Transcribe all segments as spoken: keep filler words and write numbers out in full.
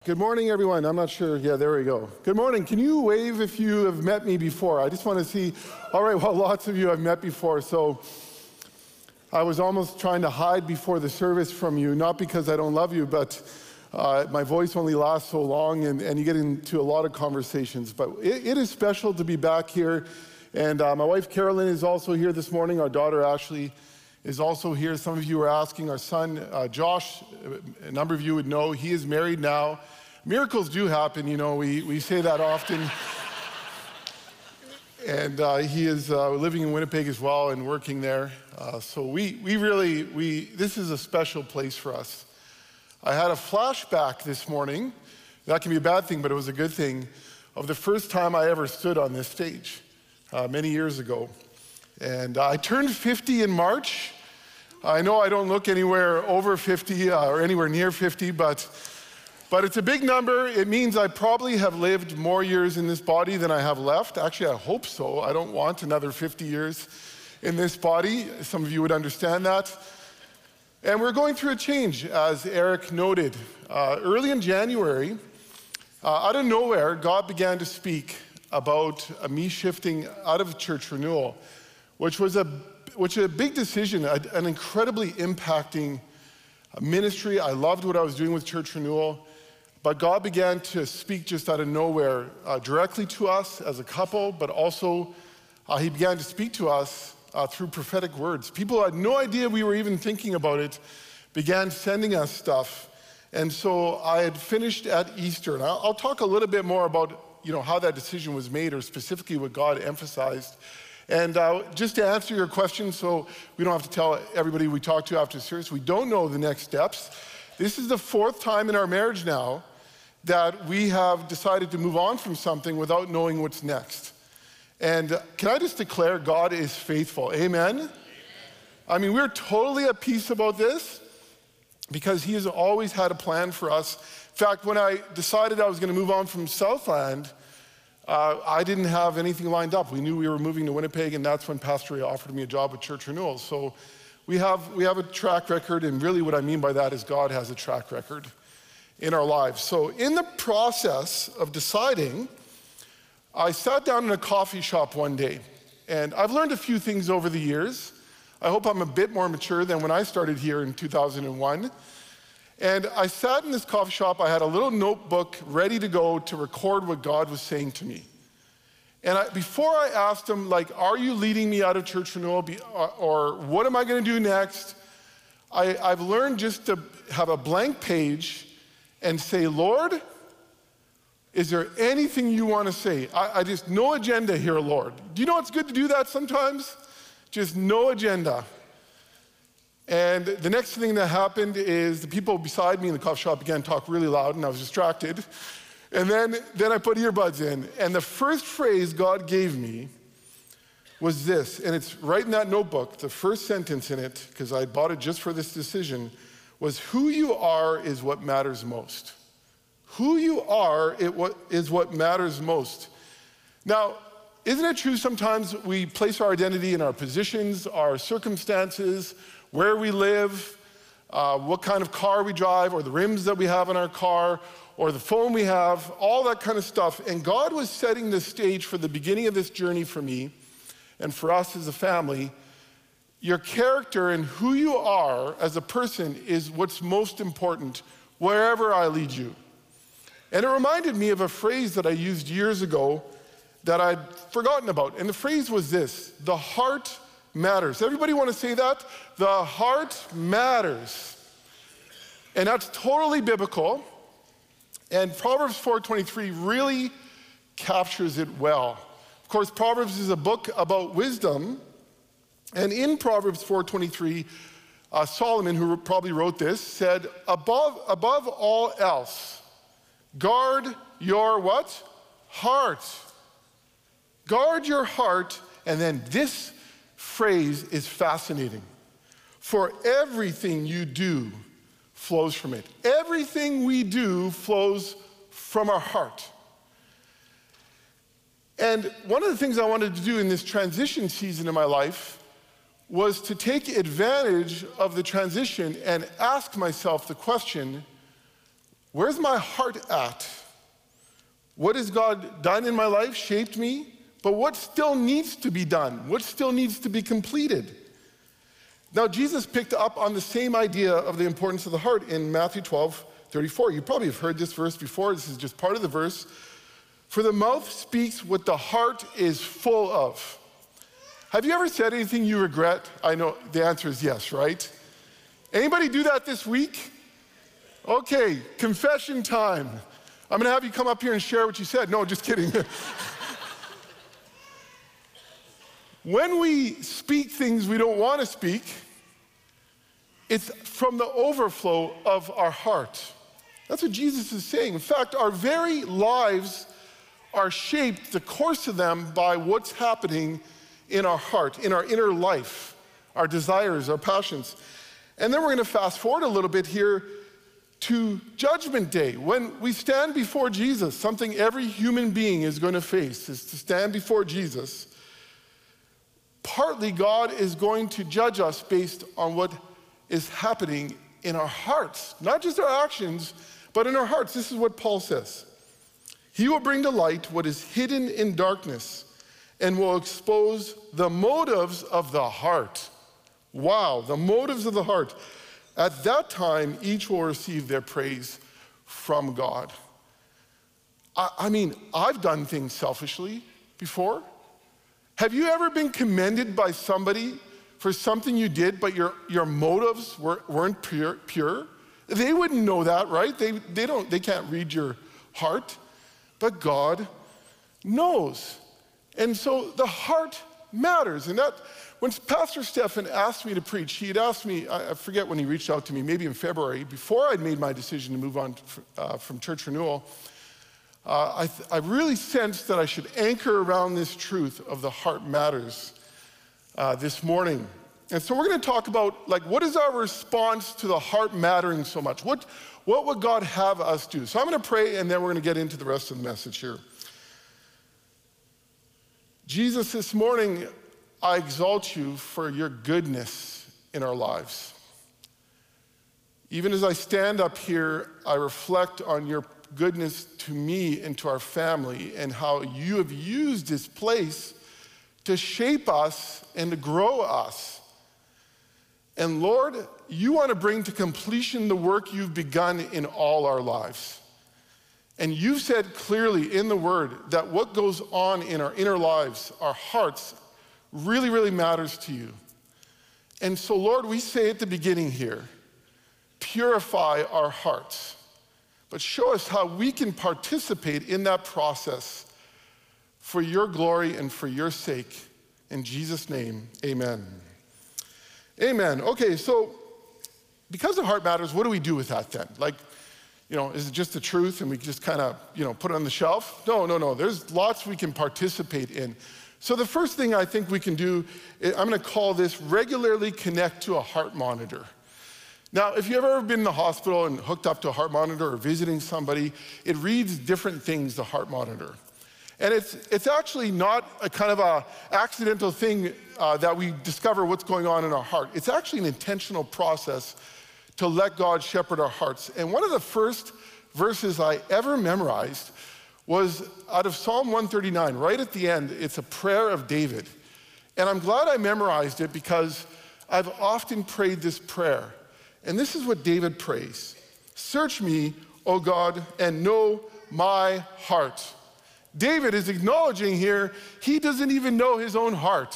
Good morning, everyone. I'm not sure. Yeah, there we go. Good morning. Can you wave if you have met me before? I just want to see. All right, well, lots of you I've met before, so I was almost trying to hide before the service from you, not because I don't love you, but uh, my voice only lasts so long, and, and you get into a lot of conversations. But it, it is special to be back here, and uh, my wife Carolyn is also here this morning. Our daughter Ashley is also here. Some of you are asking. Our son uh, Josh, a number of you would know, he is married now. Miracles do happen, you know, we, we say that often. And uh, he is uh, living in Winnipeg as well and working there. Uh, so we, we really, we this is a special place for us. I had a flashback this morning. That can be a bad thing, but it was a good thing, of the first time I ever stood on this stage uh, many years ago. And uh, I turned fifty in March. I know I don't look anywhere over fifty uh, or anywhere near fifty, but But it's a big number. It means I probably have lived more years in this body than I have left. Actually, I hope so. I don't want another fifty years in this body. Some of you would understand that. And we're going through a change, as Eric noted. Uh, early in January, uh, out of nowhere, God began to speak about uh, me shifting out of church renewal, which was a, which was a big decision, a, an incredibly impacting ministry. I loved what I was doing with church renewal. But God began to speak just out of nowhere, uh, directly to us as a couple, but also uh, he began to speak to us uh, through prophetic words. People who had no idea we were even thinking about it began sending us stuff. And so I had finished at Easter, and I'll, I'll talk a little bit more about you know, how that decision was made, or specifically what God emphasized. And uh, just to answer your question, so we don't have to tell everybody we talk to after the service, we don't know the next steps. This is the fourth time in our marriage now that we have decided to move on from something without knowing what's next. And can I just declare God is faithful? Amen? Amen. I mean, we're totally at peace about this because he has always had a plan for us. In fact, when I decided I was going to move on from Southland, uh, I didn't have anything lined up. We knew we were moving to Winnipeg, and that's when Pastor Ray offered me a job with Church Renewal. So we have, we have a track record, and really what I mean by that is God has a track record in our lives. So in the process of deciding, I sat down in a coffee shop one day, and I've learned a few things over the years. I hope I'm a bit more mature than when I started here in two thousand one. And I sat in this coffee shop. I had a little notebook ready to go to record what God was saying to me. And I, before I asked him, like, are you leading me out of church renewal, or, or what am I gonna do next? I, I've learned just to have a blank page and say, Lord, is there anything you want to say? I, I just, no agenda here, Lord. Do you know it's good to do that sometimes? Just no agenda. And the next thing that happened is the people beside me in the coffee shop began to talk really loud, and I was distracted. And then, then I put earbuds in, and the first phrase God gave me was this, and it's right in that notebook, the first sentence in it, because I bought it just for this decision, was who you are is what matters most. Who you are it what, is what matters most. Now, isn't it true sometimes we place our identity in our positions, our circumstances, where we live, uh, what kind of car we drive, or the rims that we have in our car, or the phone we have, all that kind of stuff. And God was setting the stage for the beginning of this journey for me and for us as a family. Your character and who you are as a person is what's most important wherever I lead you. And it reminded me of a phrase that I used years ago that I'd forgotten about. And the phrase was this: the heart matters. Everybody want to say that? The heart matters. And that's totally biblical. And Proverbs four twenty-three really captures it well. Of course, Proverbs is a book about wisdom. And in Proverbs four twenty-three, uh, Solomon, who probably wrote this, said, above, above all else, guard your what? Heart. Guard your heart. And then this phrase is fascinating. For everything you do flows from it. Everything we do flows from our heart. And one of the things I wanted to do in this transition season in my life was to take advantage of the transition and ask myself the question, Where's my heart at? What has God done in my life, shaped me? But what still needs to be done? What still needs to be completed? Now, Jesus picked up on the same idea of the importance of the heart in Matthew twelve thirty-four. You probably have heard this verse before. This is just part of the verse. For the mouth speaks what the heart is full of. Have you ever said anything you regret? I know the answer is yes, right? Anybody do that this week? Okay, confession time. I'm gonna have you come up here and share what you said. No, just kidding. When we speak things we don't want to speak, it's from the overflow of our heart. That's what Jesus is saying. In fact, our very lives are shaped, the course of them, by what's happening in our heart, in our inner life, our desires, our passions. And then we're going to fast forward a little bit here to Judgment Day. When we stand before Jesus, something every human being is going to face is to stand before Jesus. Partly, God is going to judge us based on what is happening in our hearts, not just our actions, but in our hearts. This is what Paul says. He will bring to light what is hidden in darkness and will expose the motives of the heart. Wow, the motives of the heart. At that time, each will receive their praise from God. I, I mean, I've done things selfishly before. Have you ever been commended by somebody for something you did, but your, your motives were, weren't pure, pure? They wouldn't know that, right? They, they, don't, they can't read your heart, but God knows. And so the heart matters. And that, when Pastor Stefan asked me to preach, he had asked me, I forget when he reached out to me, maybe in February, before I'd made my decision to move on uh, from Church Renewal, uh, I, th- I really sensed that I should anchor around this truth of the heart matters uh, this morning. And so we're going to talk about, like, what is our response to the heart mattering so much? What, what would God have us do? So I'm going to pray, and then we're going to get into the rest of the message here. Jesus, this morning, I exalt you for your goodness in our lives. Even as I stand up here, I reflect on your goodness to me and to our family and how you have used this place to shape us and to grow us. And Lord, you want to bring to completion the work you've begun in all our lives. And you've said clearly in the word that what goes on in our inner lives, our hearts, really, really matters to you. And so, Lord, we say at the beginning here, purify our hearts, but show us how we can participate in that process for your glory and for your sake. In Jesus' name, amen. Amen. Okay, so because the heart matters, what do we do with that then? Like, you know, is it just the truth and we just kind of, you know, put it on the shelf? No, no, no. There's lots we can participate in. So the first thing I think we can do, I'm going to call this regularly connect to a heart monitor. Now, if you've ever been in the hospital and hooked up to a heart monitor or visiting somebody, it reads different things, the heart monitor. And it's, it's actually not a kind of a accidental thing uh, that we discover what's going on in our heart. It's actually an intentional process to let God shepherd our hearts. And one of the first verses I ever memorized was out of Psalm one thirty-nine. Right at the end, it's a prayer of David. And I'm glad I memorized it because I've often prayed this prayer. And this is what David prays. Search me, O God, and know my heart. David is acknowledging here he doesn't even know his own heart.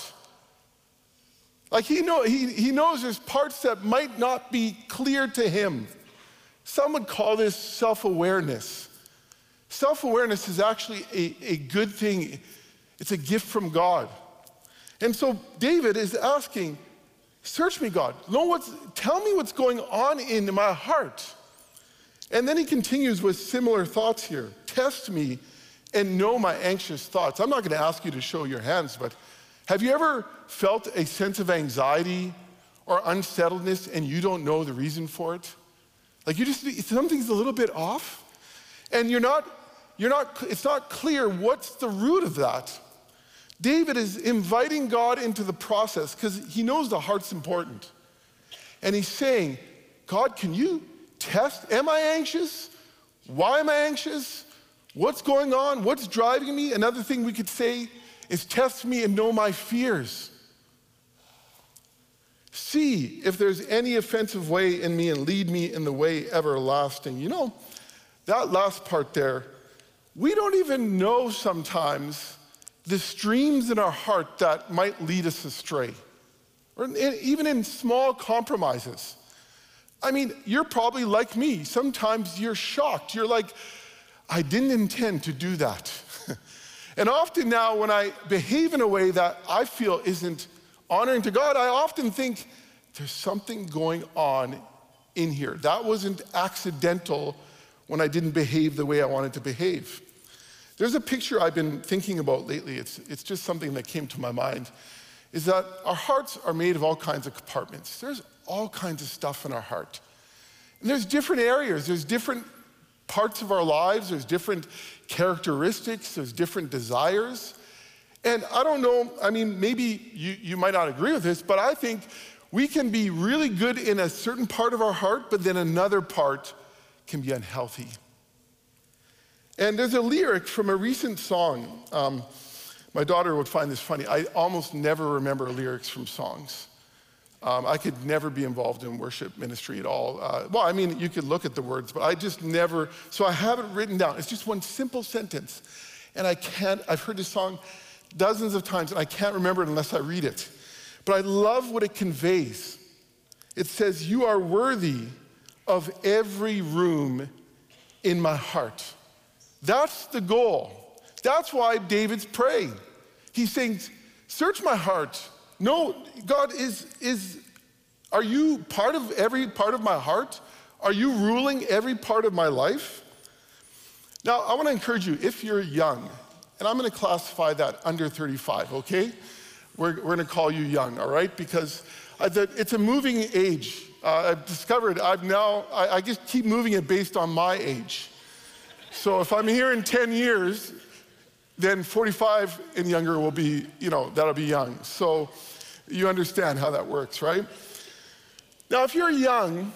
Like he, know, he, he knows there's parts that might not be clear to him. Some would call this self-awareness. Self-awareness is actually a, a good thing. It's a gift from God. And so David is asking, search me, God. Know what's, tell me what's going on in my heart. And then he continues with similar thoughts here. Test me and know my anxious thoughts. I'm not going to ask you to show your hands, but have you ever felt a sense of anxiety or unsettledness and you don't know the reason for it? Like you just, something's a little bit off and you're not, you're not, it's not clear what's the root of that. David is inviting God into the process because he knows the heart's important. And he's saying, God, can you test, am I anxious? Why am I anxious? What's going on? What's driving me? Another thing we could say is test me and know my fears. See if there's any offensive way in me and lead me in the way everlasting. You know, that last part there, we don't even know sometimes the streams in our heart that might lead us astray, or in, even in small compromises. I mean, you're probably like me. Sometimes you're shocked. You're like, I didn't intend to do that. And often now when I behave in a way that I feel isn't honoring to God, I often think there's something going on in here. That wasn't accidental when I didn't behave the way I wanted to behave. There's a picture I've been thinking about lately. It's, it's just something that came to my mind, is that our hearts are made of all kinds of compartments. There's all kinds of stuff in our heart. And there's different areas. There's different parts of our lives. There's different characteristics. There's different desires. And I don't know, I mean, maybe you, you might not agree with this, but I think we can be really good in a certain part of our heart, but then another part can be unhealthy. And there's a lyric from a recent song. Um, my daughter would find this funny. I almost never remember lyrics from songs. Um, I could never be involved in worship ministry at all. Uh, well, I mean, you could look at the words, but I just never, so I have it written down. It's just one simple sentence. And I can't, I've heard this song dozens of times, and I can't remember it unless I read it. But I love what it conveys. It says, you are worthy of every room in my heart. That's the goal. That's why David's praying. He's saying, search my heart. No, God, is, is, are you part of every part of my heart? Are you ruling every part of my life? Now, I want to encourage you, if you're young, and I'm going to classify that under thirty-five, okay? We're, we're going to call you young, all right? Because it's a moving age. Uh, I've discovered I've now, I, I just keep moving it based on my age. So if I'm here in ten years, then forty-five and younger will be, you know, that'll be young. So you understand how that works, right? Now, if you're young,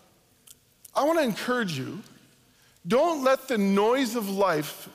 I want to encourage you, don't let the noise of life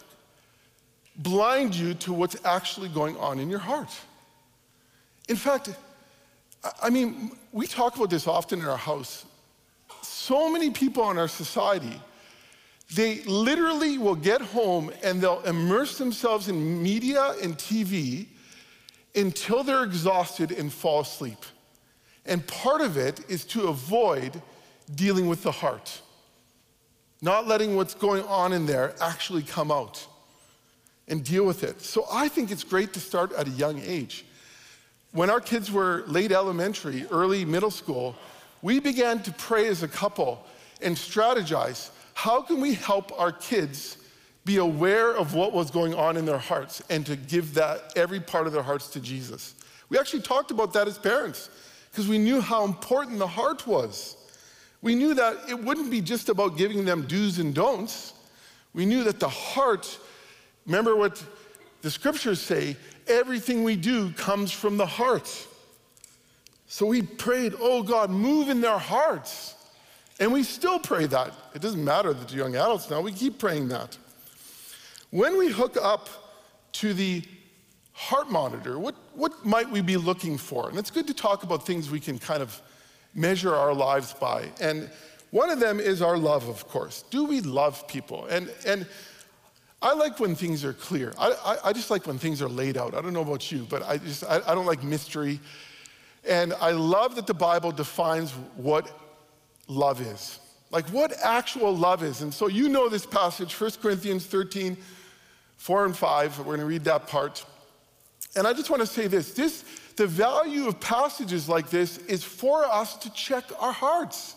blind you to what's actually going on in your heart. In fact, I mean, we talk about this often in our house. So many people in our society, they literally will get home and they'll immerse themselves in media and T V until they're exhausted and fall asleep. And part of it is to avoid dealing with the heart, not letting what's going on in there actually come out and deal with it. So I think it's great to start at a young age. When our kids were late elementary, early middle school, we began to pray as a couple and strategize. How can we help our kids be aware of what was going on in their hearts and to give that every part of their hearts to Jesus? We actually talked about that as parents because we knew how important the heart was. We knew that it wouldn't be just about giving them do's and don'ts. We knew that the heart, remember what the scriptures say, everything we do comes from the heart. So we prayed, oh God, move in their hearts. And we still pray that. It doesn't matter that they're young adults now, we keep praying that. When we hook up to the heart monitor, what, what might we be looking for? And it's good to talk about things we can kind of measure our lives by. And one of them is our love, of course. Do we love people? And, and I like when things are clear. I, I, I just like when things are laid out. I don't know about you, but I just I, I don't like mystery. And I love that the Bible defines what love is. Like what actual love is. And so you know this passage, First Corinthians thirteen, four and five. We're going to read that part. And I just want to say this. This, the value of passages like this is for us to check our hearts.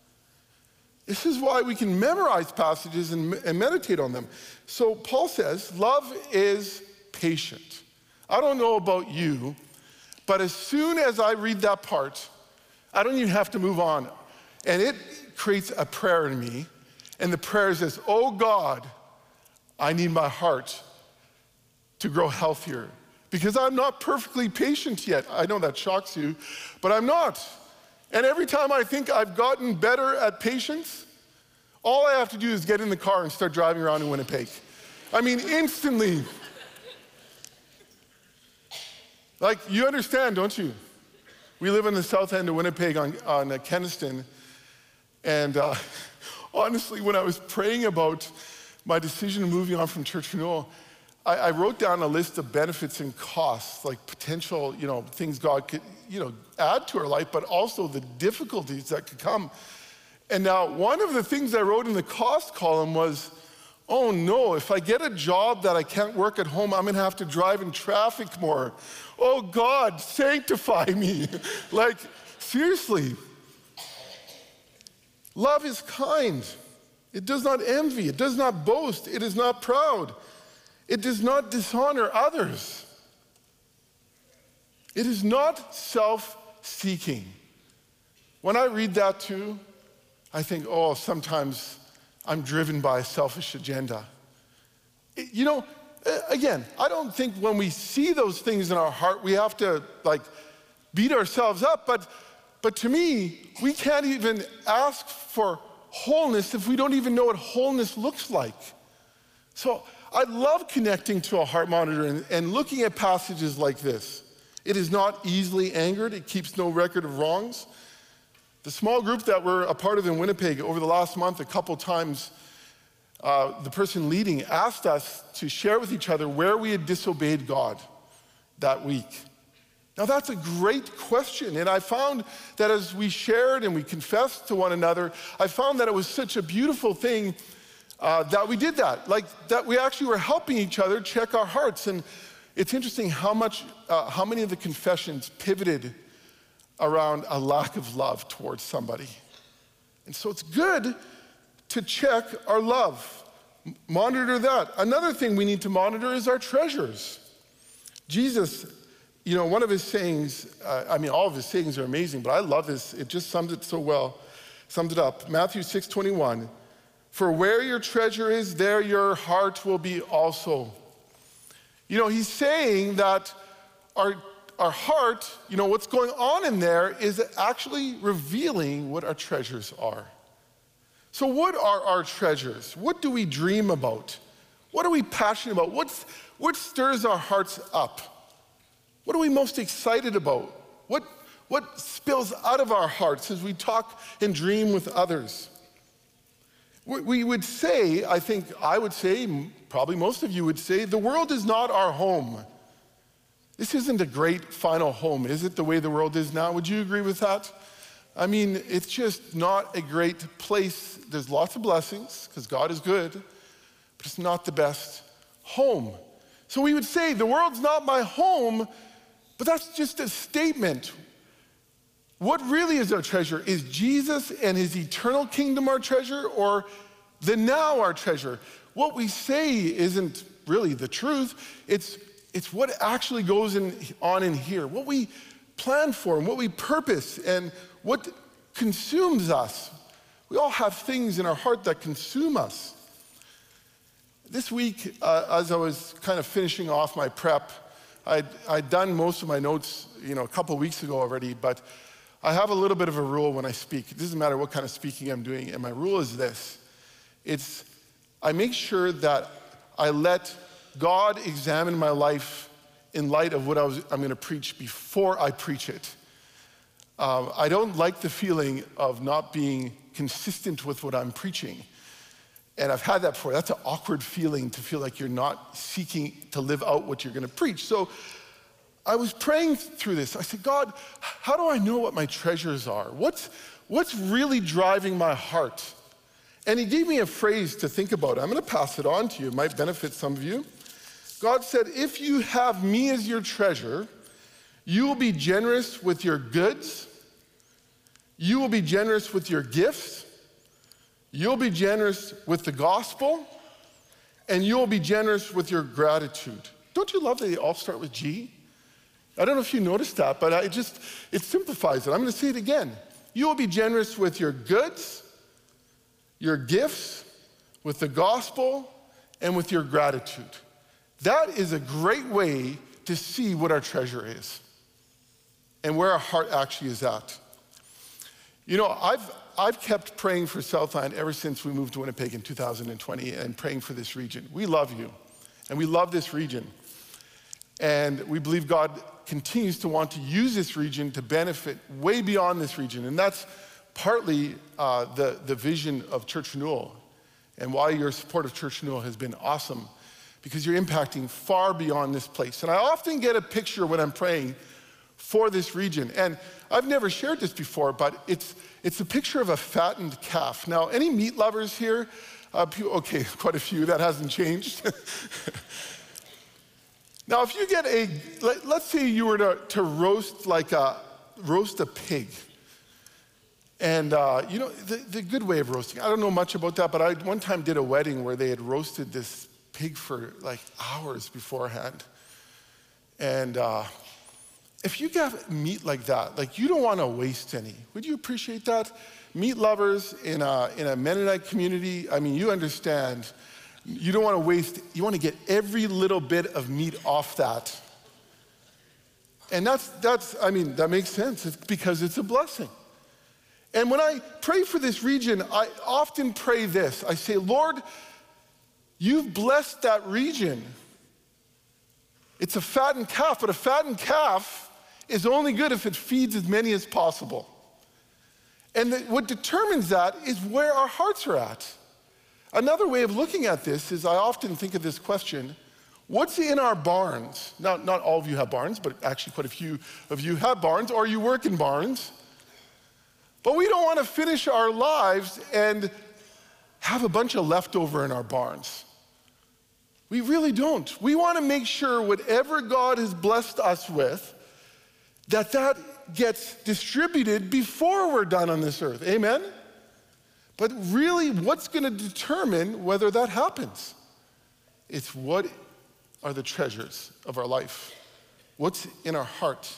This is why we can memorize passages and, and meditate on them. So Paul says, love is patient. I don't know about you, but as soon as I read that part, I don't even have to move on. And it creates a prayer in me. And the prayer says, oh God, I need my heart to grow healthier. Because I'm not perfectly patient yet. I know that shocks you, but I'm not. And every time I think I've gotten better at patience, All I have to do is get in the car and start driving around in Winnipeg. I mean, instantly. Like, you understand, don't you? We live in the south end of Winnipeg on, on uh, Kenaston. And uh, honestly, when I was praying about my decision of moving on from Church Renewal, I, I wrote down a list of benefits and costs, like potential, you know, things God could, you know, add to our life, but also the difficulties that could come. And now, one of the things I wrote in the cost column was, oh no, if I get a job that I can't work at home, I'm gonna have to drive in traffic more. Oh God, sanctify me. Like, seriously. Love is kind. It does not envy. It does not boast. It is not proud. It does not dishonor others. It is not self-seeking. When I read that too, I think, oh, sometimes I'm driven by a selfish agenda. It, you know, again, I don't think when we see those things in our heart, we have to like beat ourselves up, but, but to me, we can't even ask for wholeness if we don't even know what wholeness looks like. So I love connecting to a heart monitor and, and looking at passages like this. It is not easily angered. It keeps no record of wrongs. The small group that we're a part of in Winnipeg over the last month, a couple times, uh, the person leading asked us to share with each other where we had disobeyed God that week. Now that's a great question, and I found that as we shared and we confessed to one another, I found that it was such a beautiful thing uh, that we did that, like that we actually were helping each other check our hearts. And it's interesting how much, uh, how many of the confessions pivoted around a lack of love towards somebody. And so it's good to check our love, monitor that. Another thing we need to monitor is our treasures. Jesus, you know, one of his sayings, uh, I mean, all of his sayings are amazing, but I love this. It just sums it so well, summed it up. Matthew six twenty-one, for where your treasure is, there your heart will be also. You know, he's saying that our Our heart, you know, what's going on in there is actually revealing what our treasures are. So what are our treasures? What do we dream about? What are we passionate about? What's, what stirs our hearts up? What are we most excited about? What, what spills out of our hearts as we talk and dream with others? We, we would say, I think I would say, probably most of you would say, the world is not our home. This isn't a great final home, is it, the way the world is now? Would you agree with that? I mean, it's just not a great place. There's lots of blessings, because God is good, but it's not the best home. So we would say, the world's not my home, but that's just a statement. What really is our treasure? Is Jesus and his eternal kingdom our treasure, or the now our treasure? What we say isn't really the truth. It's It's what actually goes in, on in here, what we plan for and what we purpose and what consumes us. We all have things in our heart that consume us. This week, uh, as I was kind of finishing off my prep, I'd, I'd done most of my notes, you know, a couple weeks ago already, but I have a little bit of a rule when I speak. It doesn't matter what kind of speaking I'm doing, and my rule is this. It's, I make sure that I let God examine my life in light of what I was, I'm going to preach before I preach it. Um, I don't like the feeling of not being consistent with what I'm preaching. And I've had that before. That's an awkward feeling to feel like you're not seeking to live out what you're going to preach. So I was praying through this. I said, God, how do I know what my treasures are? What's, what's really driving my heart? And he gave me a phrase to think about. I'm going to pass it on to you. It might benefit some of you. God said, if you have me as your treasure, you will be generous with your goods, you will be generous with your gifts, you'll be generous with the gospel, and you'll be generous with your gratitude. Don't you love that they all start with G? I don't know if you noticed that, but I just, it simplifies it. I'm gonna say it again. You will be generous with your goods, your gifts, with the gospel, and with your gratitude. That is a great way to see what our treasure is and where our heart actually is at. You know, I've I've kept praying for Southland ever since we moved to Winnipeg in two thousand twenty and praying for this region. We love you, and we love this region. And we believe God continues to want to use this region to benefit way beyond this region. And that's partly uh, the, the vision of Church Renewal and why your support of Church Renewal has been awesome, because you're impacting far beyond this place. And I often get a picture when I'm praying for this region. And I've never shared this before, but it's, it's a picture of a fattened calf. Now, any meat lovers here? Uh, okay, quite a few, that hasn't changed. Now, if you get a, let, let's say you were to, to roast like a, roast a pig. And uh, you know, the, the good way of roasting, I don't know much about that, but I one time did a wedding where they had roasted this pig for like hours beforehand. And uh, if you get meat like that, like you don't want to waste any. Would you appreciate that? Meat lovers in a, in a Mennonite community, I mean, you understand, you don't want to waste, you want to get every little bit of meat off that. And that's, that's I mean, that makes sense. It's because it's a blessing. And when I pray for this region, I often pray this. I say, Lord, you've blessed that region. It's a fattened calf, but a fattened calf is only good if it feeds as many as possible. And the, what determines that is where our hearts are at. Another way of looking at this is I often think of this question, what's in our barns? Now, not all of you have barns, but actually quite a few of you have barns, or you work in barns. But we don't want to finish our lives and have a bunch of leftover in our barns. We really don't. We want to make sure whatever God has blessed us with, that that gets distributed before we're done on this earth. Amen? But really, what's going to determine whether that happens? It's what are the treasures of our life? What's in our heart?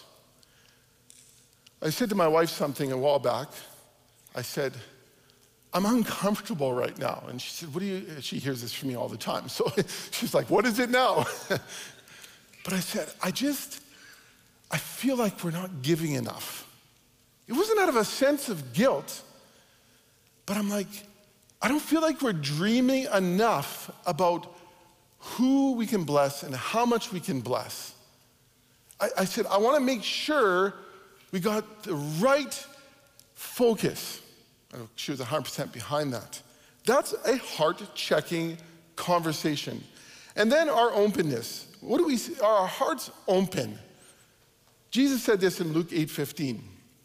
I said to my wife something a while back. I said, I'm uncomfortable right now. And she said, what do you, she hears this from me all the time. So she's like, what is it now? But I said, I just, I feel like we're not giving enough. It wasn't out of a sense of guilt, but I'm like, I don't feel like we're dreaming enough about who we can bless and how much we can bless. I, I said, I want to make sure we got the right focus. I know she was one hundred percent behind that. That's a heart-checking conversation. And then our openness. What do we see? Are our hearts open? Jesus said this in Luke eight fifteen.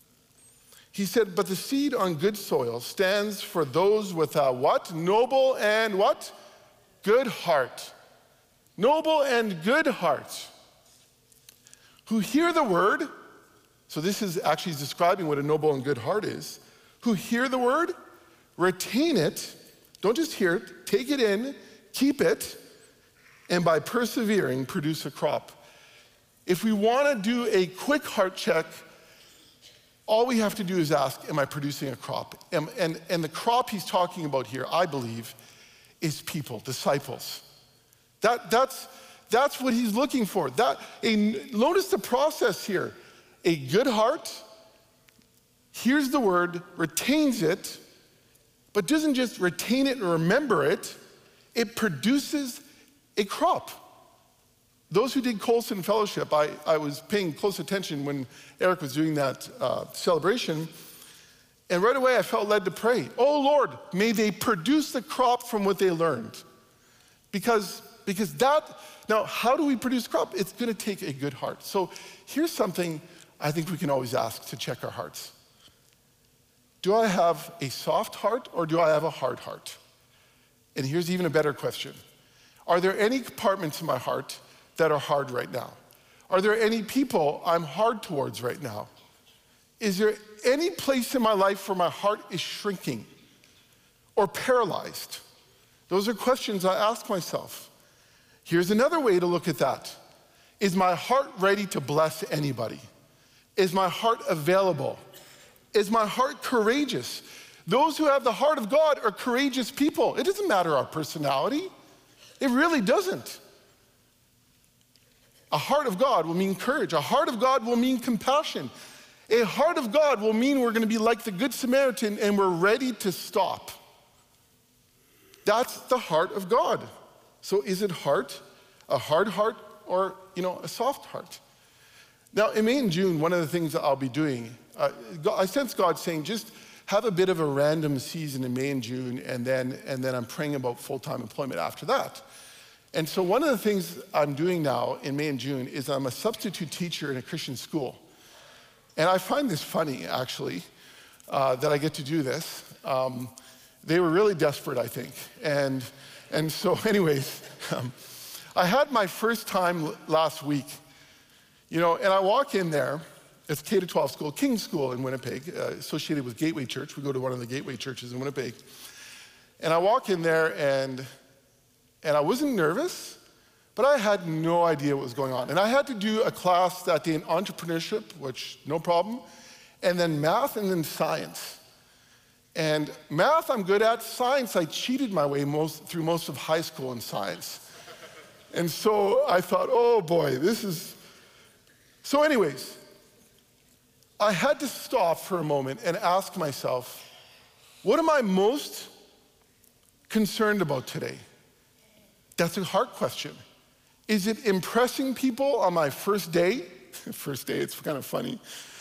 He said, but the seed on good soil stands for those with a what? Noble and what? Good heart. Noble and good heart. Who hear the word. So this is actually describing what a noble and good heart is. Who hear the word, retain it. Don't just hear it. Take it in, keep it, and by persevering, produce a crop. If we want to do a quick heart check, all we have to do is ask, am I producing a crop? And, and, and the crop he's talking about here, I believe, is people, disciples. That, that's, that's what he's looking for. That, a, notice the process here. A good heart hears the word, retains it, but doesn't just retain it and remember it, it produces a crop. Those who did Colson Fellowship, I, I was paying close attention when Eric was doing that uh, celebration, and right away I felt led to pray, oh Lord, may they produce the crop from what they learned. Because, because that, now how do we produce crop? It's gonna take a good heart. So here's something I think we can always ask to check our hearts. Do I have a soft heart or do I have a hard heart? And here's even a better question. Are there any compartments in my heart that are hard right now? Are there any people I'm hard towards right now? Is there any place in my life where my heart is shrinking or paralyzed? Those are questions I ask myself. Here's another way to look at that. Is my heart ready to bless anybody? Is my heart available? Is my heart courageous? Those who have the heart of God are courageous people. It doesn't matter our personality. It really doesn't. A heart of God will mean courage. A heart of God will mean compassion. A heart of God will mean we're going to be like the Good Samaritan and we're ready to stop. That's the heart of God. So is it heart, a hard heart, or, you know, a soft heart? Now, in May and June, one of the things that I'll be doing, uh, I sense God saying, just have a bit of a random season in May and June, and then, and then I'm praying about full-time employment after that. And so one of the things I'm doing now in May and June is I'm a substitute teacher in a Christian school. And I find this funny, actually, uh, that I get to do this. Um, they were really desperate, I think. And, and so anyways, um, I had my first time l- last week, you know, and I walk in there. It's K to twelve school, King's School in Winnipeg, uh, associated with Gateway Church. We go to one of the Gateway churches in Winnipeg. And I walk in there, and, and I wasn't nervous, but I had no idea what was going on. And I had to do a class that day in entrepreneurship, which no problem, and then math, and then science. And math I'm good at. Science, I cheated my way most, through most of high school in science. And so I thought, oh boy, this is... So anyways, I had to stop for a moment and ask myself, what am I most concerned about today? That's a hard question. Is it impressing people on my first day? First day, it's kind of funny.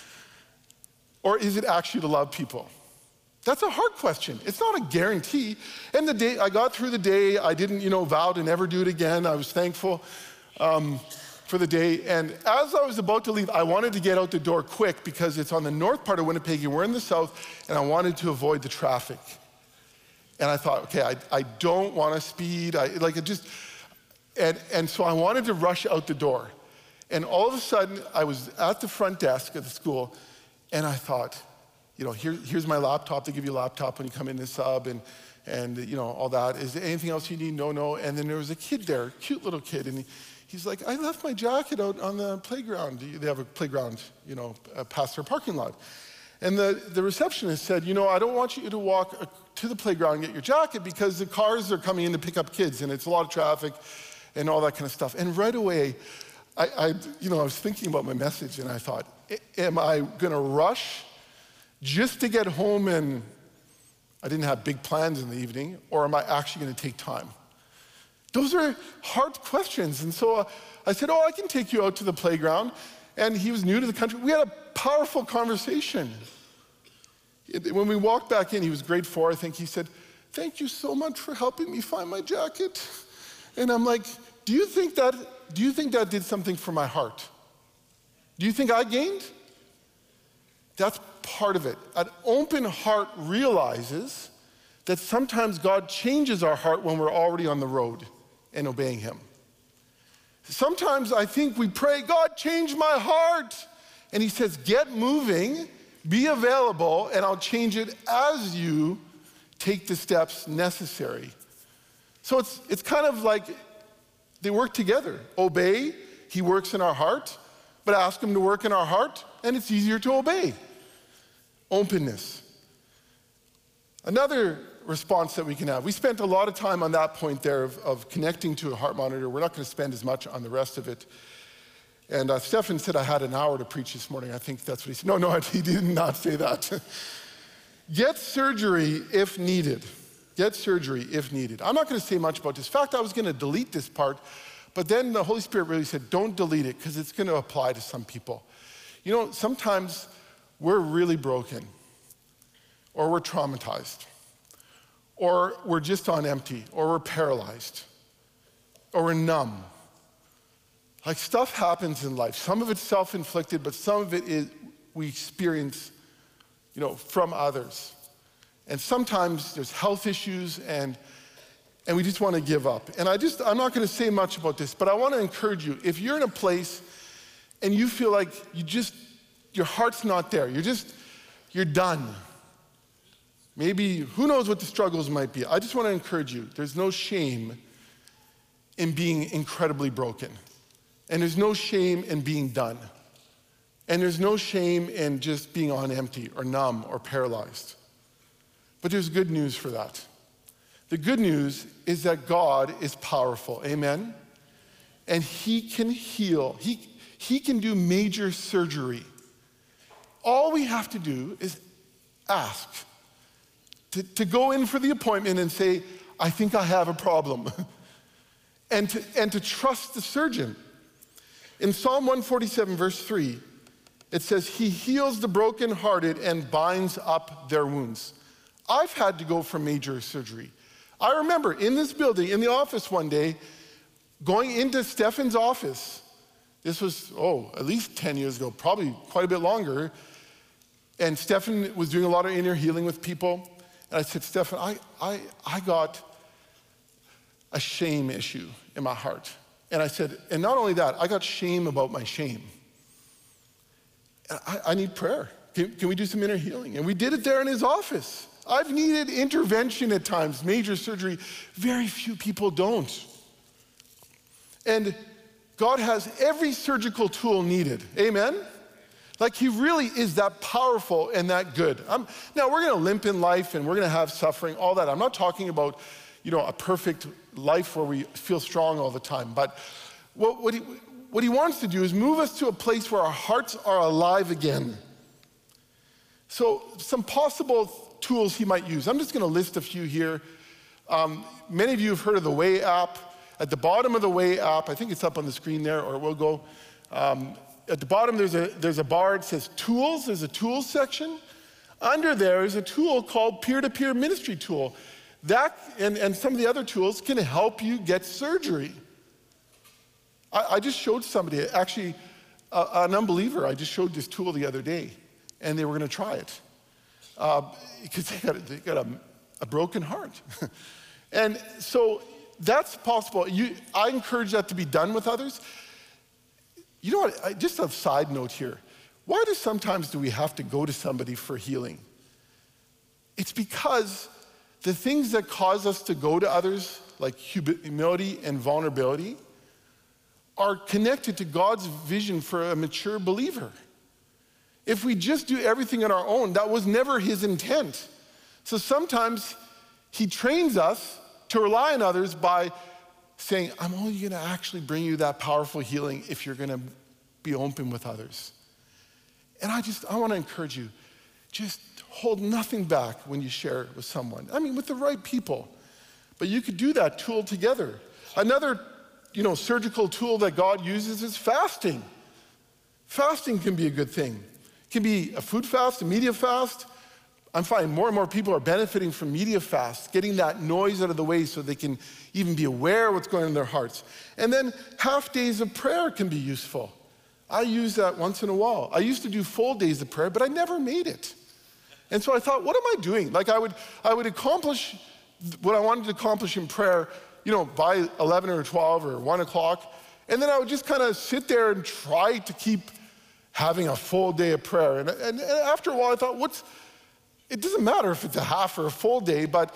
Or is it actually to love people? That's a hard question. It's not a guarantee. And the day I got through the day, I didn't, you know, vow to never do it again. I was thankful um, for the day. And as I was about to leave, I wanted to get out the door quick because it's on the north part of Winnipeg and we're in the south, and I wanted to avoid the traffic. And I thought, okay, I, I don't want to speed. I like it just, and, and so I wanted to rush out the door. And all of a sudden, I was at the front desk at the school, and I thought, you know, here, here's my laptop. They give you a laptop when you come in the sub, and, and you know, all that. Is there anything else you need? No, no. And then there was a kid there, cute little kid, and he, he's like, I left my jacket out on the playground. They have a playground, you know, past their parking lot. And the, the receptionist said, you know, I don't want you to walk to the playground and get your jacket because the cars are coming in to pick up kids, and it's a lot of traffic and all that kind of stuff. And right away, I, I you know, I was thinking about my message, and I thought, am I gonna rush just to get home and I didn't have big plans in the evening, or am I actually gonna take time? Those are hard questions. And so uh, I said, oh, I can take you out to the playground. And he was new to the country. We had a powerful conversation. It, when we walked back in, he was grade four, I think. He said, thank you so much for helping me find my jacket. And I'm like, do you think that, do you think that did something for my heart? Do you think I gained? That's part of it. An open heart realizes that sometimes God changes our heart when we're already on the road and obeying him. Sometimes I think we pray, God, change my heart. And he says, get moving, be available, and I'll change it as you take the steps necessary. So it's, it's kind of like they work together. Obey, he works in our heart, but ask him to work in our heart, and it's easier to obey. Openness. Another response that we can have. We spent a lot of time on that point there of, of connecting to a heart monitor. We're not going to spend as much on the rest of it. And uh, Stefan said I had an hour to preach this morning. I think that's what he said. No, no, he did not say that. Get surgery if needed. Get surgery if needed. I'm not going to say much about this. In fact, I was going to delete this part, but then the Holy Spirit really said, don't delete it because it's going to apply to some people. You know, sometimes we're really broken, or we're traumatized, or we're just on empty, or we're paralyzed, or we're numb. Like stuff happens in life. Some of it's self-inflicted, but some of it is we experience, you know, from others. And sometimes there's health issues, and and we just want to give up. And I just, I'm not going to say much about this, but I want to encourage you. If you're in a place and you feel like you just, your heart's not there, you're just, you're done. Maybe, who knows what the struggles might be. I just want to encourage you. There's no shame in being incredibly broken. And there's no shame in being done. And there's no shame in just being on empty or numb or paralyzed. But there's good news for that. The good news is that God is powerful, amen? And he can heal. He, he can do major surgery all we have to do is ask. To, to go in for the appointment and say, I think I have a problem. and, to, and to trust the surgeon. In Psalm one forty-seven, verse three, it says, he heals the brokenhearted and binds up their wounds. I've had to go for major surgery. I remember in this building, in the office one day, going into Stefan's office. This was, oh, at least ten years ago, probably quite a bit longer. And Stefan was doing a lot of inner healing with people. And I said, Stefan, I, I, I got a shame issue in my heart. And I said, and not only that, I got shame about my shame. I, I need prayer. Can, can we do some inner healing? And we did it there in his office. I've needed intervention at times, major surgery. Very few people don't. And God has every surgical tool needed. Amen? Like he really is that powerful and that good. I'm, now we're gonna limp in life and we're gonna have suffering, all that. I'm not talking about, you know, a perfect life where we feel strong all the time. But what, what, he, what he wants to do is move us to a place where our hearts are alive again. So some possible tools he might use. I'm just gonna list a few here. Um, many of you have heard of the Way app. At the bottom of the Way app, I think it's up on the screen there, or it will go. Um, At the bottom, there's a, there's a bar, it says tools, there's a tools section. Under there is a tool called peer-to-peer ministry tool. That, and, and some of the other tools can help you get surgery. I, I just showed somebody, actually a, an unbeliever, I just showed this tool the other day, and they were gonna try it. Uh, because they got, they got a, a broken heart. And so that's possible. You, I encourage that to be done with others. You know what, I, just a side note here. Why do sometimes do we have to go to somebody for healing? It's because the things that cause us to go to others, like humility and vulnerability, are connected to God's vision for a mature believer. If we just do everything on our own, that was never his intent. So sometimes he trains us to rely on others by saying, I'm only gonna actually bring you that powerful healing if you're gonna be open with others. And I just, I wanna encourage you, just hold nothing back when you share with someone. I mean, with the right people. But you could do that tool together. Another, you know, surgical tool that God uses is fasting. Fasting can be a good thing. It can be a food fast, a media fast. I'm finding more and more people are benefiting from media fasts, getting that noise out of the way so they can even be aware of what's going on in their hearts. And then half days of prayer can be useful. I use that once in a while. I used to do full days of prayer, but I never made it. And so I thought, what am I doing? Like I would, I would accomplish what I wanted to accomplish in prayer, you know, by eleven or twelve or one o'clock. And then I would just kind of sit there and try to keep having a full day of prayer. And, and, and after a while I thought, what's, it doesn't matter if it's a half or a full day, but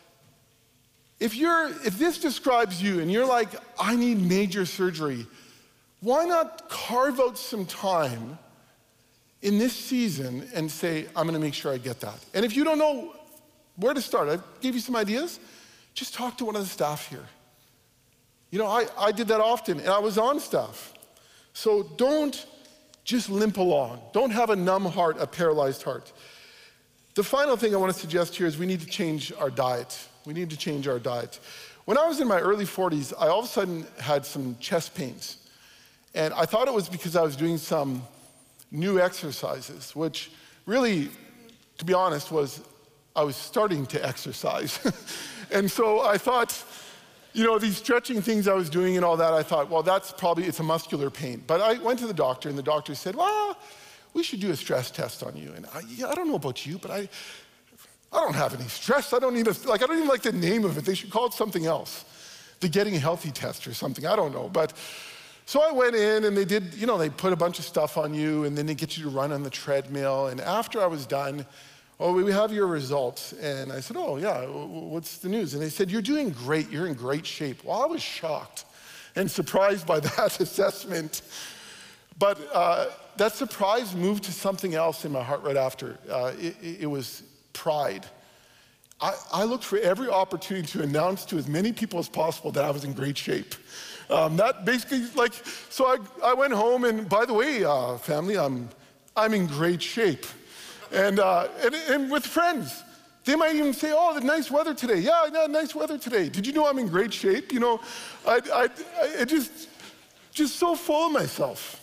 if you're, if this describes you and you're like, I need major surgery, why not carve out some time in this season and say, I'm gonna make sure I get that. And if you don't know where to start, I gave you some ideas, just talk to one of the staff here. You know, I, I did that often and I was on staff. So don't just limp along. Don't have a numb heart, a paralyzed heart. The final thing I want to suggest here is we need to change our diet. We need to change our diet. When I was in my early forties, I all of a sudden had some chest pains. And I thought it was because I was doing some new exercises, which really, to be honest, was I was starting to exercise. And so I thought, you know, these stretching things I was doing and all that, I thought, well, that's probably, it's a muscular pain. But I went to the doctor and the doctor said, well, we should do a stress test on you. And I, yeah, I don't know about you, but I, I don't have any stress. I don't need a, like, I don't even like the name of it. They should call it something else. The Getting Healthy test or something, I don't know. But, so I went in and they did, you know, they put a bunch of stuff on you and then they get you to run on the treadmill. And after I was done, oh, we have your results. And I said, oh yeah, what's the news? And they said, you're doing great, you're in great shape. Well, I was shocked and surprised by that assessment. But uh, that surprise moved to something else in my heart right after. Uh, it, it was pride. I, I looked for every opportunity to announce to as many people as possible that I was in great shape. Um, that basically, like, so I, I went home and by the way, uh, family, I'm I'm in great shape. And, uh, and, and with friends, they might even say, oh, the nice weather today. Yeah, yeah, nice weather today. Did you know I'm in great shape? You know, I, I, I just, just so full of myself.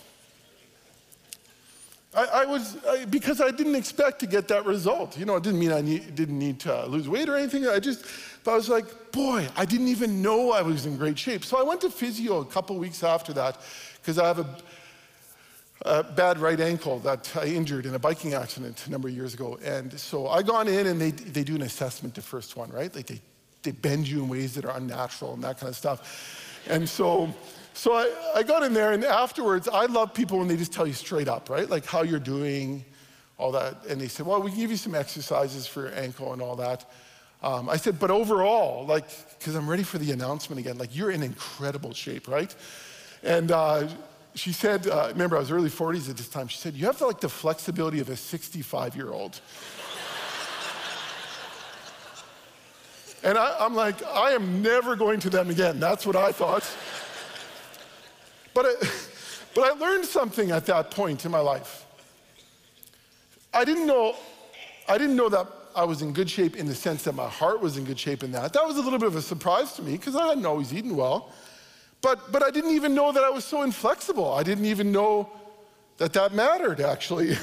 I, I was, I, because I didn't expect to get that result. You know, it didn't mean I need, didn't need to lose weight or anything. I just, but I was like, boy, I didn't even know I was in great shape. So I went to physio a couple weeks after that because I have a, a bad right ankle that I injured in a biking accident a number of years ago. And so I gone in and they, they do an assessment the first one, right? Like they, they bend you in ways that are unnatural and that kind of stuff. And so, So I, I got in there, and afterwards, I love people when they just tell you straight up, right? Like how you're doing, all that. And they said, well, we can give you some exercises for your ankle and all that. Um, I said, but overall, like, because I'm ready for the announcement again, like you're in incredible shape, right? And uh, she said, uh, remember I was early forties at this time, she said, you have the, like the flexibility of a sixty-five-year-old. And I, I'm like, I am never going to them again. That's what I thought. But I, but I learned something at that point in my life. I didn't know, I didn't know that I was in good shape in the sense that my heart was in good shape in that. That was a little bit of a surprise to me because I hadn't always eaten well. But, but I didn't even know that I was so inflexible. I didn't even know that that mattered, actually.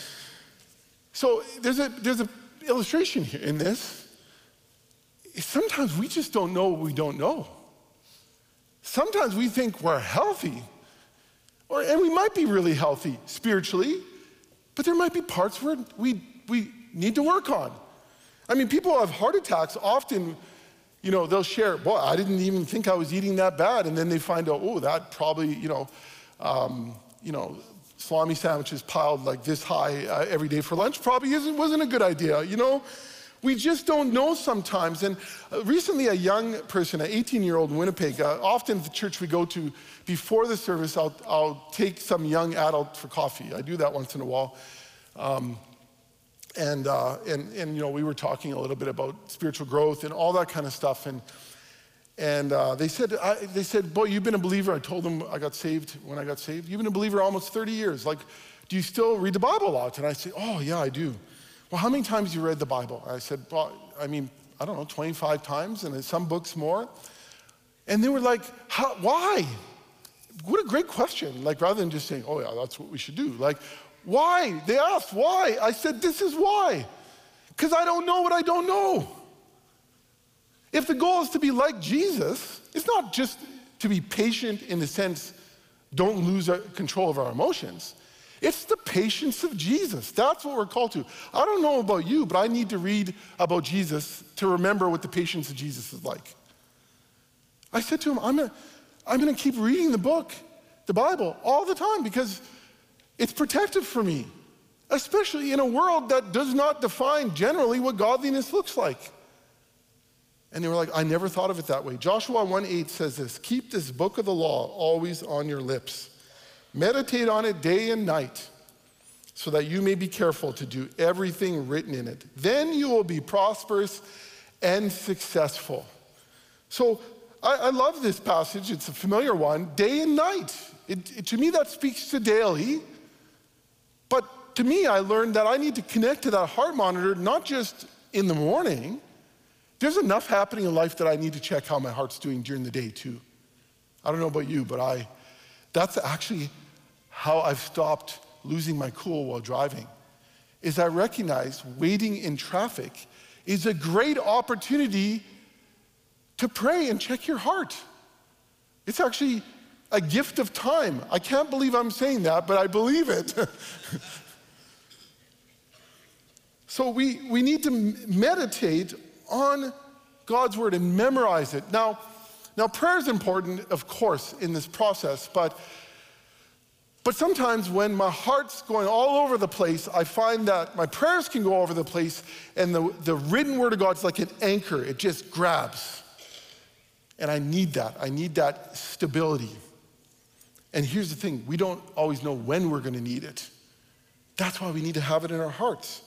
So there's a, there's an illustration here in this. Sometimes we just don't know what we don't know. Sometimes we think we're healthy, or, and we might be really healthy spiritually, but there might be parts where we, we need to work on. I mean, people who have heart attacks often, you know, they'll share, boy, I didn't even think I was eating that bad, and then they find out, oh, that probably, you know, um, you know, salami sandwiches piled like this high uh, every day for lunch probably isn't, wasn't a good idea, you know? We just don't know sometimes. And uh, recently a young person, an eighteen-year-old in Winnipeg, uh, often at the church we go to, before the service, I'll, I'll take some young adult for coffee. I do that once in a while. Um, and, uh, and, and, you know, we were talking a little bit about spiritual growth and all that kind of stuff. And, and uh, they said, I, they said, boy, you've been a believer. I told them I got saved when I got saved. You've been a believer almost thirty years. Like, do you still read the Bible a lot? And I said, oh, yeah, I do. Well, how many times you read the Bible? I said, well, I mean, I don't know, twenty-five times, and some books more. And they were like, how, why? What a great question. Like, rather than just saying, oh yeah, that's what we should do. Like, why? They asked, why? I said, this is why. Because I don't know what I don't know. If the goal is to be like Jesus, it's not just to be patient in the sense, don't lose our control of our emotions. It's the patience of Jesus. That's what we're called to. I don't know about you, but I need to read about Jesus to remember what the patience of Jesus is like. I said to him, I'm gonna, I'm gonna keep reading the book, the Bible, all the time because it's protective for me, especially in a world that does not define generally what godliness looks like. And they were like, I never thought of it that way. Joshua one eight says this, keep this book of the law always on your lips. Meditate on it day and night so that you may be careful to do everything written in it. Then you will be prosperous and successful. So I, I love this passage. It's a familiar one, day and night. It, it, to me, that speaks to daily. But to me, I learned that I need to connect to that heart monitor, not just in the morning. There's enough happening in life that I need to check how my heart's doing during the day too. I don't know about you, but I, that's actually how I've stopped losing my cool while driving, is I recognize waiting in traffic is a great opportunity to pray and check your heart. It's actually a gift of time. I can't believe I'm saying that, but I believe it. So we, we need to meditate on God's word and memorize it. Now, now prayer is important, of course, in this process, but But sometimes when my heart's going all over the place, I find that my prayers can go all over the place and the, the written word of God's like an anchor. It just grabs. And I need that. I need that stability. And here's the thing, we don't always know when we're gonna need it. That's why we need to have it in our hearts.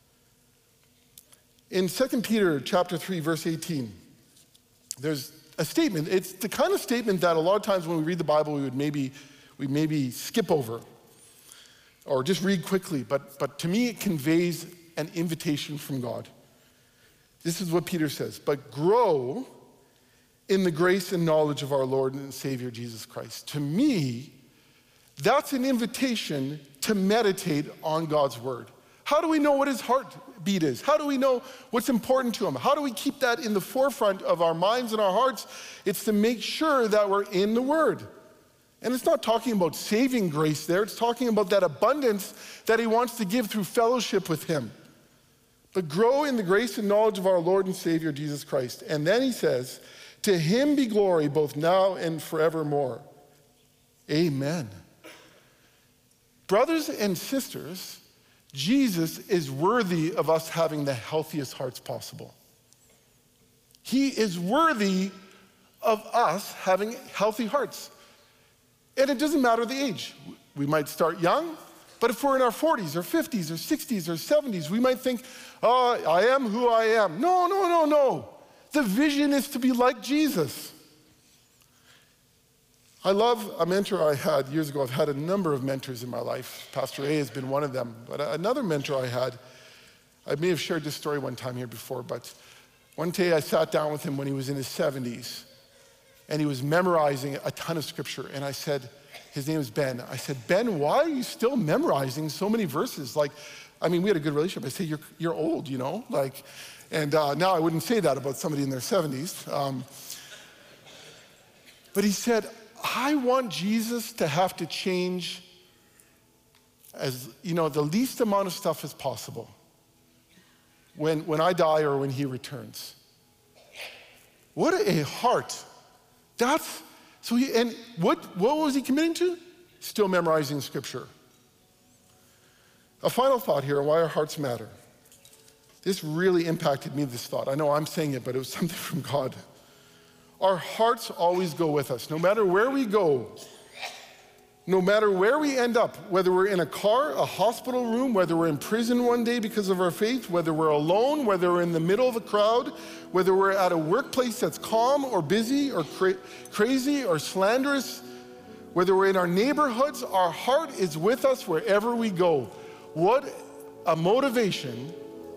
In Second Peter chapter three, verse eighteen, there's a statement. It's the kind of statement that a lot of times when we read the Bible, we would maybe we maybe skip over. or just read quickly, but, but to me it conveys an invitation from God. This is what Peter says, but grow in the grace and knowledge of our Lord and Savior Jesus Christ. To me, that's an invitation to meditate on God's word. How do we know what his heartbeat is? How do we know what's important to him? How do we keep that in the forefront of our minds and our hearts? It's to make sure that we're in the word. And it's not talking about saving grace there. It's talking about that abundance that he wants to give through fellowship with him. But grow in the grace and knowledge of our Lord and Savior, Jesus Christ. And then he says, to him be glory both now and forevermore. Amen. Brothers and sisters, Jesus is worthy of us having the healthiest hearts possible. He is worthy of us having healthy hearts. And it doesn't matter the age. We might start young, but if we're in our forties or fifties or sixties or seventies, we might think, oh, I am who I am. No, no, no, no. The vision is to be like Jesus. I love a mentor I had years ago. I've had a number of mentors in my life. Pastor A has been one of them. But another mentor I had, I may have shared this story one time here before, but one day I sat down with him when he was in his seventies, and he was memorizing a ton of scripture. And I said, his name is Ben. I said, Ben, why are you still memorizing so many verses? Like, I mean, we had a good relationship. I said, you're, you're old, you know? Like, and uh, now I wouldn't say that about somebody in their seventies. Um, but he said, I want Jesus to have to change as, you know, the least amount of stuff as possible when, when I die or when he returns. What a heart. That's, so he, and what, what was he committing to? Still memorizing scripture. A final thought here on why our hearts matter. This really impacted me, this thought. I know I'm saying it, but it was something from God. Our hearts always go with us. No matter where we go, no matter where we end up, whether we're in a car, a hospital room, whether we're in prison one day because of our faith, whether we're alone, whether we're in the middle of a crowd, whether we're at a workplace that's calm or busy or cra- crazy or slanderous, whether we're in our neighborhoods, our heart is with us wherever we go. What a motivation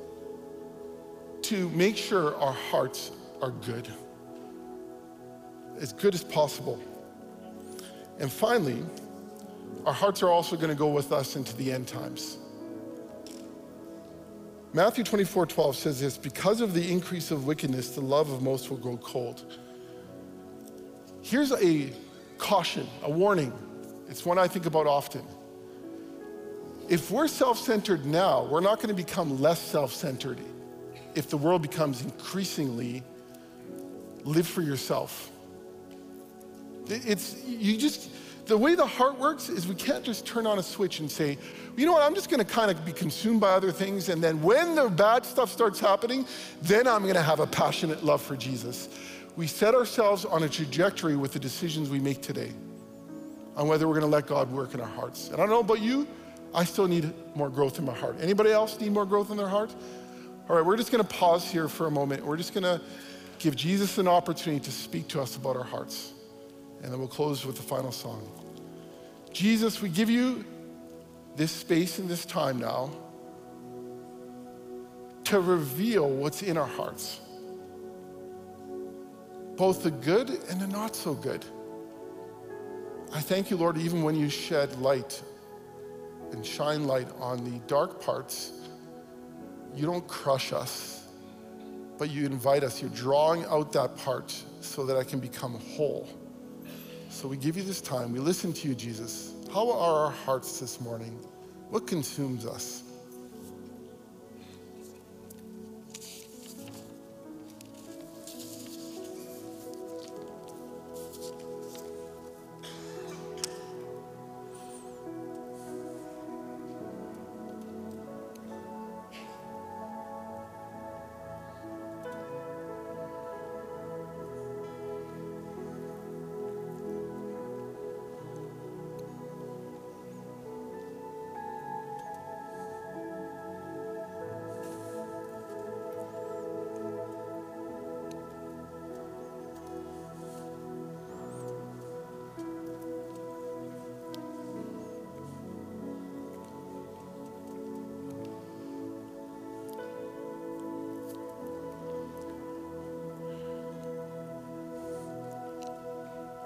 to make sure our hearts are good, as good as possible. And finally, our hearts are also going to go with us into the end times. Matthew twenty-four twelve says this, because of the increase of wickedness, the love of most will grow cold. Here's a caution, a warning. It's one I think about often. If we're self-centered now, we're not going to become less self-centered if the world becomes increasingly live for yourself. It's, you just, the way the heart works is we can't just turn on a switch and say, you know what, I'm just gonna kind of be consumed by other things, and then when the bad stuff starts happening, then I'm gonna have a passionate love for Jesus. We set ourselves on a trajectory with the decisions we make today on whether we're gonna let God work in our hearts. And I don't know about you, I still need more growth in my heart. Anybody else need more growth in their heart? All right, we're just gonna pause here for a moment. We're just gonna give Jesus an opportunity to speak to us about our hearts. And then we'll close with the final song. Jesus, we give you this space and this time now to reveal what's in our hearts, both the good and the not so good. I thank you, Lord, even when you shed light and shine light on the dark parts, you don't crush us, but you invite us. You're drawing out that part so that I can become whole. So we give you this time. We listen to you, Jesus. How are our hearts this morning? What consumes us?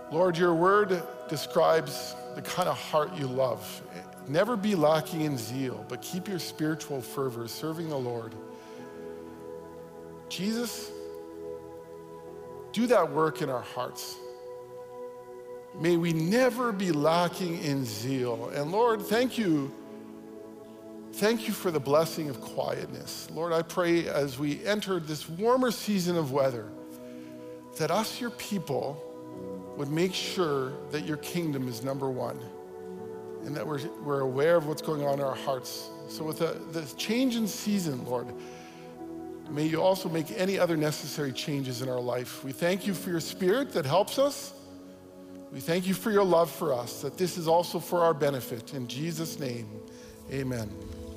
Lord, your word describes the kind of heart you love. Never be lacking in zeal, but keep your spiritual fervor serving the Lord. Jesus, do that work in our hearts. May we never be lacking in zeal. And Lord, thank you. Thank you for the blessing of quietness. Lord, I pray as we enter this warmer season of weather, that us, your people, would make sure that your kingdom is number one and that we're, we're aware of what's going on in our hearts. So with the, the change in season, Lord, may you also make any other necessary changes in our life. We thank you for your Spirit that helps us. We thank you for your love for us, that this is also for our benefit. In Jesus' name, amen.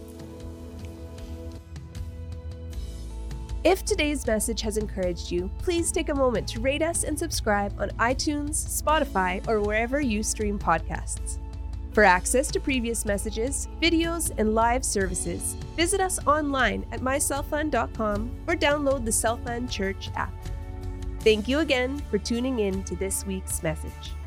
If today's message has encouraged you, please take a moment to rate us and subscribe on iTunes, Spotify, or wherever you stream podcasts. For access to previous messages, videos, and live services, visit us online at my southland dot com or download the Southland Church app. Thank you again for tuning in to this week's message.